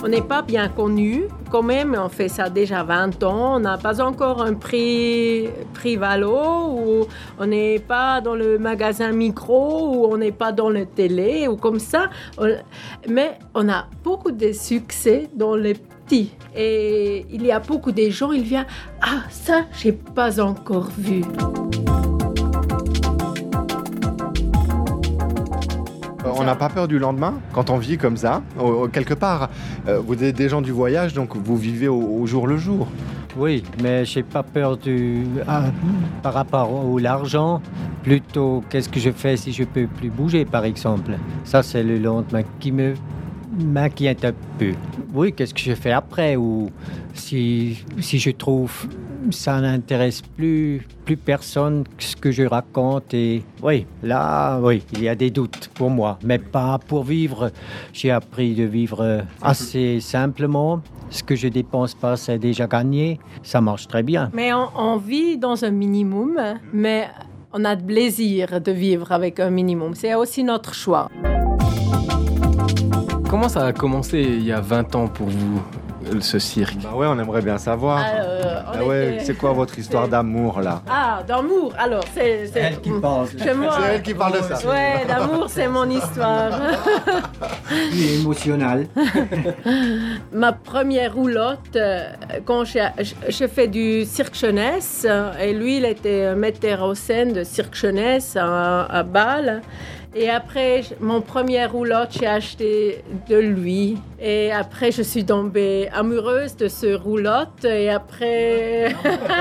On n'est pas bien connus. Quand même, on fait ça déjà 20 ans. On n'a pas encore un prix Valo, ou on n'est pas dans le magasin Micro, ou on n'est pas dans la télé, ou comme ça. Mais on a beaucoup de succès dans les petits. Et il y a beaucoup de gens, ils viennent « Ah, ça, je n'ai pas encore vu ». On n'a pas peur du lendemain quand on vit comme ça. Quelque part, vous êtes des gens du voyage, donc vous vivez au jour le jour. Oui, mais je n'ai pas peur par rapport à l'argent. Plutôt, qu'est-ce que je fais si je ne peux plus bouger, par exemple. Ça, c'est le lendemain qui m'inquiète un peu. Oui, qu'est-ce que je fais après, ou si je trouve ça n'intéresse plus personne ce que je raconte. Et oui, là, oui, il y a des doutes pour moi, mais pas pour vivre. J'ai appris de vivre assez simplement. Ce que je dépense pas, c'est déjà gagné. Ça marche très bien. Mais on vit dans un minimum, mais on a de plaisir de vivre avec un minimum. C'est aussi notre choix. Comment ça a commencé il y a 20 ans pour vous, ce cirque? Bah ouais, on aimerait bien savoir. C'est quoi votre histoire d'amour, là? Ah, d'amour. Alors, c'est elle qui parle. C'est elle qui parle de ça. Ouais, d'amour, c'est mon histoire. C'est émotionnel. Ma première roulotte, quand je fais du cirque jeunesse, et lui, il était metteur en scène de cirque jeunesse à Bâle. Et après, mon première roulotte, j'ai acheté de lui. Et après, je suis tombée amoureuse de ce roulotte. Et après...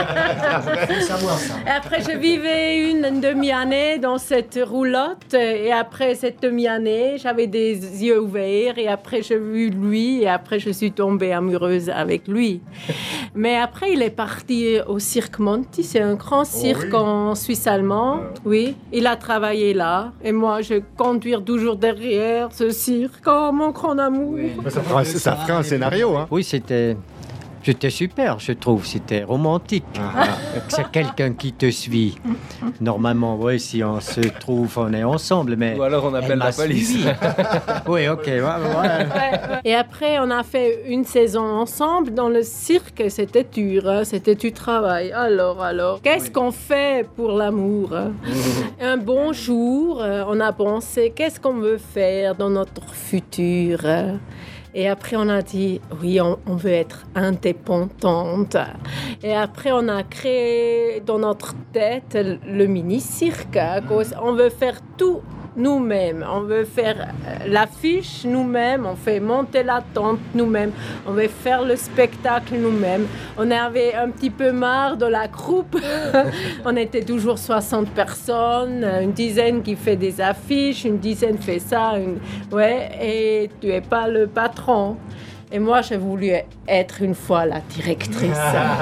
Après, je vivais une demi-année dans cette roulotte. Et après cette demi-année, j'avais des yeux ouverts. Et après, j'ai vu lui. Et après, je suis tombée amoureuse avec lui. Mais après, il est parti au Cirque Monti. C'est un grand cirque en Suisse allemande. Oui, il a travaillé là. Et moi, je conduis toujours derrière ce cirque. Oh, mon grand amour. Oui. Ça ferait un scénario, hein. Oui, c'était super, je trouve. C'était romantique. C'est quelqu'un qui te suit. Normalement, oui, si on se trouve, on est ensemble. Mais ou alors on appelle la police. Oui, ok. Ouais. Et après, on a fait une saison ensemble dans le cirque. C'était dur, hein? C'était du travail. Alors, qu'est-ce qu'on fait pour l'amour, hein? Un bon jour, on a pensé, qu'est-ce qu'on veut faire dans notre futur? Et après, on a dit, oui, on veut être indépendante. Et après, on a créé dans notre tête le mini-cirque. On veut faire tout nous-mêmes. On veut faire l'affiche nous-mêmes. On fait monter la tente nous-mêmes. On veut faire le spectacle nous-mêmes. On avait un petit peu marre de la groupe. On était toujours 60 personnes, une dizaine qui fait des affiches, une dizaine fait ça. Et tu n'es pas le patron. Et moi, j'ai voulu être une fois la directrice.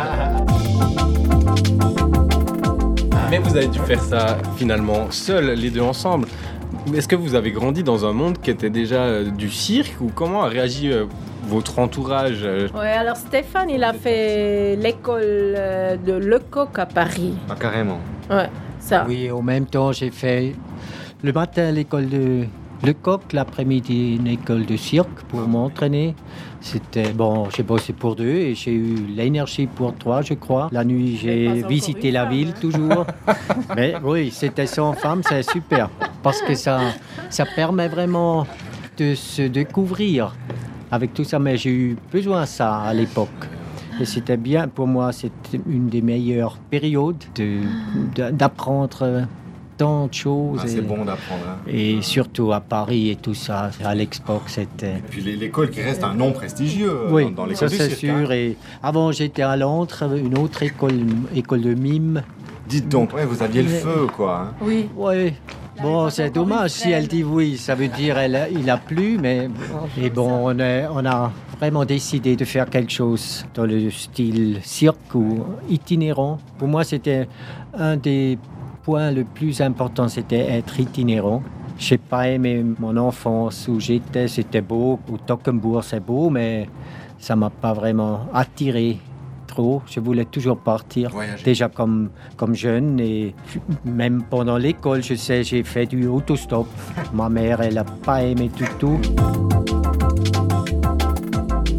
Mais vous avez dû faire ça finalement seuls, les deux ensemble. Est-ce que vous avez grandi dans un monde qui était déjà du cirque, ou comment a réagi votre entourage? Oui, alors Stéphane, il a fait l'école de Lecoq à Paris. Ah, carrément. Ouais, ça. Oui, en même temps, j'ai fait le matin l'école de Lecoq, l'après-midi une école de cirque pour m'entraîner. C'était bon, j'ai bossé pour 2 et j'ai eu l'énergie pour 3, je crois. La nuit, j'ai visité la ville toujours. Mais oui, c'était sans femme, c'est super. Parce que ça permet vraiment de se découvrir avec tout ça. Mais j'ai eu besoin de ça à l'époque. Et c'était bien, pour moi, c'était une des meilleures périodes d'apprendre tant de choses. Ah, c'est bon d'apprendre. Hein. Et surtout à Paris et tout ça, à l'Expo, c'était... Et puis l'école qui reste un nom prestigieux dans l'école du ça cirque. c'est sûr. Hein. Et avant, j'étais à Londres, une autre école de mime. Dites donc, vous aviez le feu, quoi. Hein. Oui. Oui. Bon, c'est dommage si elle dit oui, ça veut dire il a plu, mais et bon, on a vraiment décidé de faire quelque chose dans le style cirque ou itinérant. Pour moi, c'était un des points le plus important, c'était être itinérant. Je n'ai pas aimé mon enfance où j'étais, c'était beau. Au Tockenbourg, c'est beau, mais ça m'a pas vraiment attiré. Trop. Je voulais toujours partir, déjà comme jeune, et même pendant l'école, je sais, j'ai fait du autostop. Ma mère, elle n'a pas aimé du tout.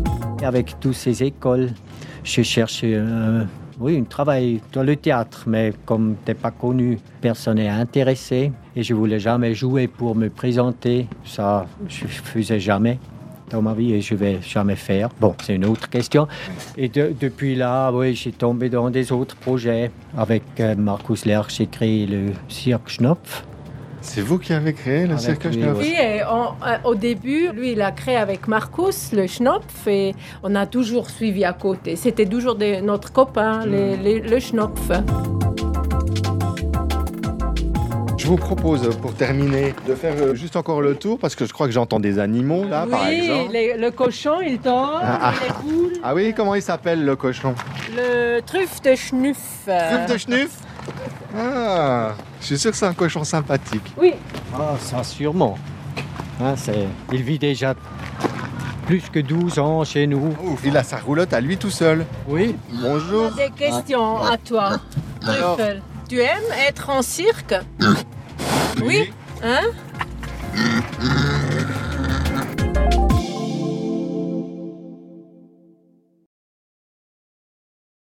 avec toutes ces écoles. Je cherche un travail dans le théâtre, mais comme t'es pas connu, personne n'est intéressé. Et je voulais jamais jouer pour me présenter. Ça, je faisais jamais dans ma vie et je vais jamais faire. Bon, c'est une autre question. Et depuis là, j'ai tombé dans des autres projets. Avec Markus Lerch, j'ai créé le Cirque Schnopf. C'est vous qui avez créé le Cirque Schnopf? Oui, et au début, lui, il a créé avec Markus le Schnopf et on a toujours suivi à côté. C'était toujours notre copain, le Schnopf. Je vous propose, pour terminer, de faire juste encore le tour, parce que je crois que j'entends des animaux, là, par exemple. Oui, le cochon, il dort, il est cool. Ah oui, comment il s'appelle, le cochon? Le truffe de Schnuff. Truffe de Schnuff? Ah, je suis sûr que c'est un cochon sympathique. Oui. Ah, ça sûrement. Il vit déjà plus que 12 ans chez nous. Ouf, il a sa roulotte à lui tout seul. Oui. Bonjour. On a des questions à toi, Truffel. Tu aimes être en cirque? Oui. Hein?